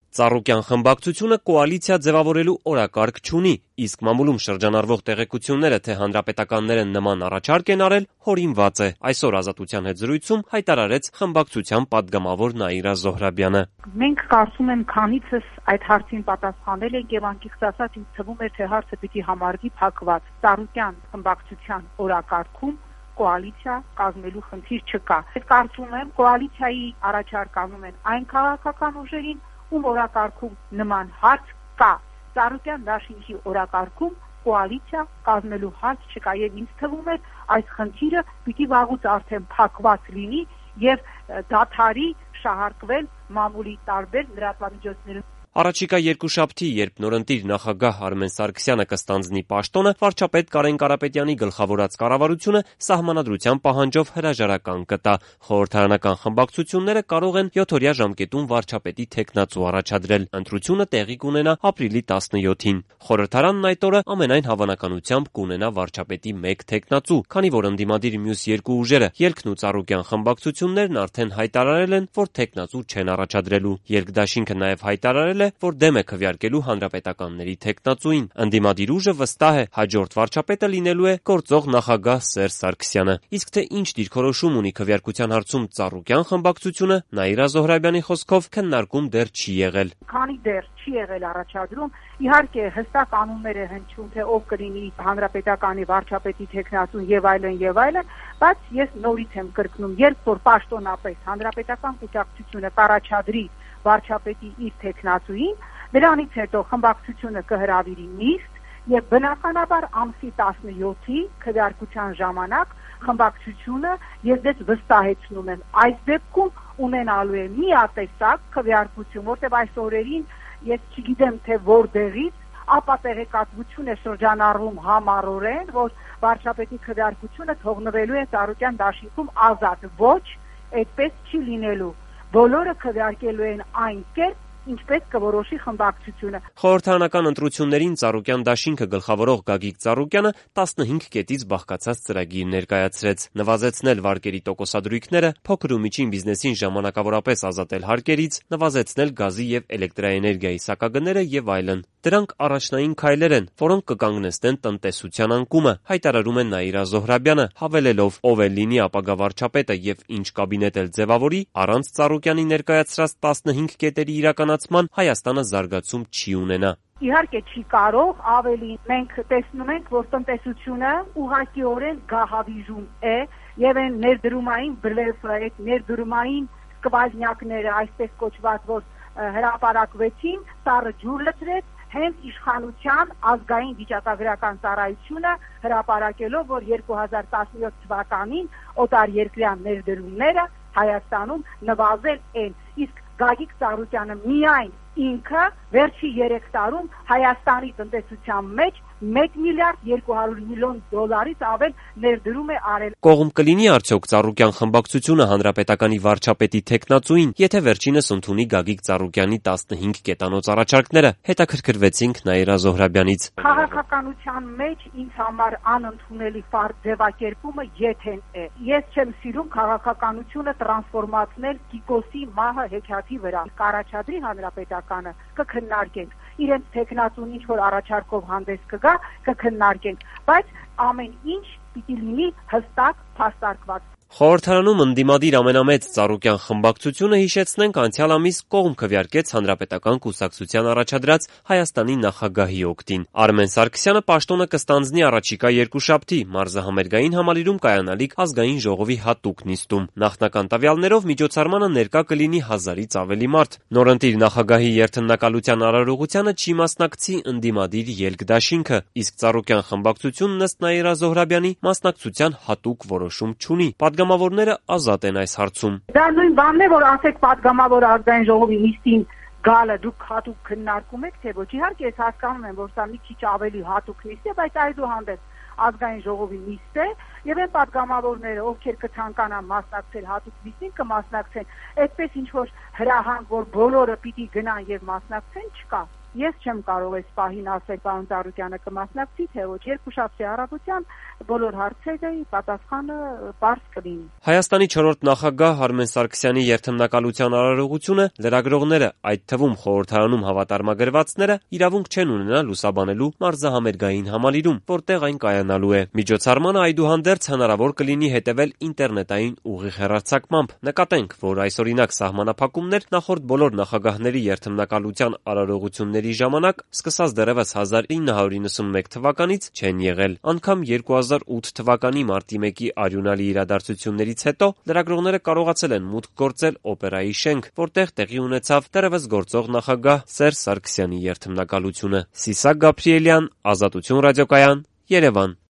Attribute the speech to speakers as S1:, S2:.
S1: Ծառուկյան խմբակցությունը կոալիցիա ձևավորելու օրակարգ չունի, իսկ մամուլում շրջանառվող տեղեկությունները, թե հանրապետականները նման առաջարկ են արել, հորինված է։ Այսօր Ազատության հետ զրույցում հայտարարեց խմբակցության պատգամավոր Նաիրա Զոհրաբյանը։
S2: Մենք կարծում եմ, քանիցս այդ հարցին պատասխանել ենք եւ անկեղծ ասած ինձ թվում է, թե հարցը պիտի համարվի փակված։ Ծառուկյան խմբակցության օրակարգում կոալիցիա կազմելու խնդիր չկա։ Ես կարծում եմ, կոալիցիայի առաջարկ անում են այն քաղաքական ուժերին, ում օրակարգում նման հարց կա։ Ծառուկյան դաշինքի օրակարգում կոալիցիա կազմելու հարց չկա եւ ինձ թվում է այս խնդիրը պիտի վաղուց արդեն փակված լինի եւ դադարի շահարկվել մամուլի տարբեր լրատվամիջոցներում։
S1: Առաջիկա երկուշաբթի, երբ նորընտիր նախագահ Արմեն Սարգսյանը կստանձնի պաշտոնը, վարչապետ Կարեն Կարապետյանի գլխավորած կառավարությունը սահմանադրության պահանջով հրաժարական կտա։ Խորհրդարանական խմբակցությունները կարող են 7-օրյա ժամկետում վարչապետի թեկնածու առաջադրել։ Ընտրությունը տեղի կունենա ապրիլի 17-ին։ Խորհրդարանն այդ օրը ամենայն հավանականությամբ կունենա վարչապետի 1 թեկնածու, քանի որ ընդդիմադիր մյուս երկու ուժերը՝ Ելքն ու Ծառուկյան խմբակցություններն արդեն հայտարարել են, որ թեկնածու չեն առաջադրելու։ Երկդաշինքը նաև հայտարարել որ դեմ է քվեարկելու հանրապետականների թեկնածուին։ Ընդդիմադիր ուժը վստահ է, հաջորդ վարչապետը լինելու է գործող նախագահ Սերժ Սարգսյանը։ Իսկ թե ինչ դիրքորոշում ունի քվեարկության հարցում Ծառուկյան խմբակցությունը, Նաիրա Զոհրաբյանի խոսքով քննարկում դեռ չի եղել։
S2: Քանի դեռ չի եղել առաջադրում, իհարկե հստակ անուններ է հնչում, թե ով կլինի հանրապետականի վարչապետի թեկնածուն եւ այլն, բայց ես նորից եմ կրկնում, երբ որ պաշտոնապես հանրապետական կուսակցությունը կառաջադրի վարչապետի իր թեկնածուին, դրանից հետո խմբակցությունը կհրավիրի նիստ եւ բնականաբար ամսի 17-ի քվեարկության ժամանակ խմբակցությունը ես դες վստահեցնում եմ այս դեպքում ունենալու է միատեսակ քվեարկություն, որտեղ այս օրերին ես չգիտեմ թե որտեղից ապա տեղեկատվություն է շրջանառվում համառորեն, որ վարչապետի քվեարկությունը թողնվելու է Ծառուկյան դաշինքում ազատ, ոչ, այդպես չի լինելու։ Բոլորը քվեարկելու են այն կերպ, ինչպես կորոշի խմբակցությունը։
S1: Խորհրդարանական ընտրություններին Ծառուկյան դաշինքը գլխավորող Գագիկ Ծառուկյանը 15 կետից բաղկացած ծրագիր ներկայացրեց։ Նվազեցնել վարկերի տոկոսադրույքները, փոքր ու միջին բիզնեսին ժամանակավորապես ազատել հարկերից, նվազեցնել գազի եւ էլեկտրաէներգիայի սակագները եւ այլն։ Դրանք առաջնային քայլեր են, որոնք կկանգնեցնեն տնտեսության անկումը, հայտարարում է Նաիրա Զոհրաբյանը, հավելելով, ով էլ լինի ապագա վարչապետը եւ ինչ կաբինետ էլ ձևավորի, առանց Ծառուկյանի ներկայացրած 15 կետերի իրականացման Հայաստանը զարգացում չի ունենա։
S2: Իհարկե չի կարող, ավելի մենք տեսնում ենք, որ տնտեսությունը ուղղակիորեն գահավիժում է եւ այն ներդրումային բլեֆը, այդ ներդրումային սկվազնյակները, այսպես կոչված, որ հրապարակվեցին, սառը ջուր լցրեց հենց իշխանության ազգային վիճակագրական ծառայությունը հրապարակելով, որ 2017 թվականին օտարերկրյա ներդրումները Հայաստանում նվազել են, իսկ Գագիկ Ծառուկյանը միայն ինքը վերջի 3 տարում Հայաստանի տնտեսության մեջ 1 միլիարդ 200 միլիոն դոլարից ավել ներդրում է արել։
S1: Կողմ կլինի արդյոք Ծառուկյան խմբակցությունը հանրապետականի վարչապետի թեկնածուին, եթե վերջինս ընդունի Գագիկ Ծառուկյանի 15 կետանոց առաջարկները, հետաքրքրվեցինք Նաիրա Զոհրաբյանից։
S2: Քաղաքականության մեջ ինձ համար անընդունելի ձևակերպումը եթեն է։ Ես չեմ սիրում քաղաքականությունը տրանսֆորմացնել Կիկոսի մահը հեքիաթի վրա։ Կառաջադրի հանրապետականը կքննարկենք, իրենց թեկնածուն ինչ որ առաջարկով հանդես կգա, կքննարկենք, բայց ամեն ինչ պիտի լինի հստակ փաստարկված։
S1: Խորհրդարանում ընդդիմադիր ամենամեծ Ծառուկյան խմբակցությունը, հիշեցնենք, անցյալ ամիս կողմ քվեարկեց հանրապետական կուսակցության առաջադրած Հայաստանի նախագահի օգտին։ Արմեն Սարգսյանը պաշտոնը կստանձնի առաջիկա երկուշաբթի մարզահամերգային համալիրում կայանալիք ազգային ժողովի հատուկ նիստում։ Նախնական տվյալներով միջոցառմանը ներկա կլինի 1000-ից ավելի մարդ։ Նորընտիր նախագահի երթնակալության արարողությանը չի մասնակցի ընդդիմադիր Ելք դաշինքը, իսկ Ծառուկյան խմբակցությունն ըստ Նաիրա Զոհրաբյանի մասնակցության հատուկ որոշում չունի։ Պատգամավորները ազատ են այս հարցում։
S2: Դա նույն բանն է, որ ասեք պատգամավոր ազգային ժողովի նիստին գալը դուք հատուկ քննարկում եք, թե ոչ։ Իհարկե ես հասկանում եմ, որ սա մի քիչ ավելի հատուկ նիստ է, բայց այդուհանդերձ ազգային ժողովի նիստ է եւ այն պատգամավորները, ովքեր կցանկանան մասնակցել հատուկ նիստին, կմասնակցեն։ Այդպես ինչ որ հրահանգ, որ բոլորը պիտի գնան եւ մասնակցեն, չկա։ Ես չեմ կարող այս պահին ասել պարոն Ծառուկյանը կմասնակցի, թե ոչ, երկուշաբթի առավոտյան բոլոր հարցերի պատասխանը պարզ կլինի։
S1: Հայաստանի 4-րդ նախագահ Արմեն Սարգսյանի երթմնակալության արարողությունը լրագրողները, այդ թվում խորհրդարանում հավատարմագրվածները, իրավունք չեն ունենա լուսաբանելու մարզահամերգային համալիրում, որտեղ այն կայանալու է։ Միջոցառմանը այդուհանդերձ հնարավոր կլինի հետևել ինտերնետային ուղիղ հեռարձակմամբ։ Նկատենք, որ այսօրինակ սահմանափակումներ նախորդ բոլոր նախագահների երթմնակալության արարողությունների ժամանակ, սկսած դեռևս 1991 թվականից չեն եղել։ Անգամ 2008 թվականի մարտի 1-ի արյունալի իրադարձություններից հետո լրագրողները կարողացել են մուտք գործել օպերայի շենք, որտեղ տեղի ունեցավ դեռևս գործող նախագահ Սերժ Սարգսյանի երթմնակալությունը։ Սիսակ Գաբրիելյան, Ազատություն ռադիոկայան, Երևան։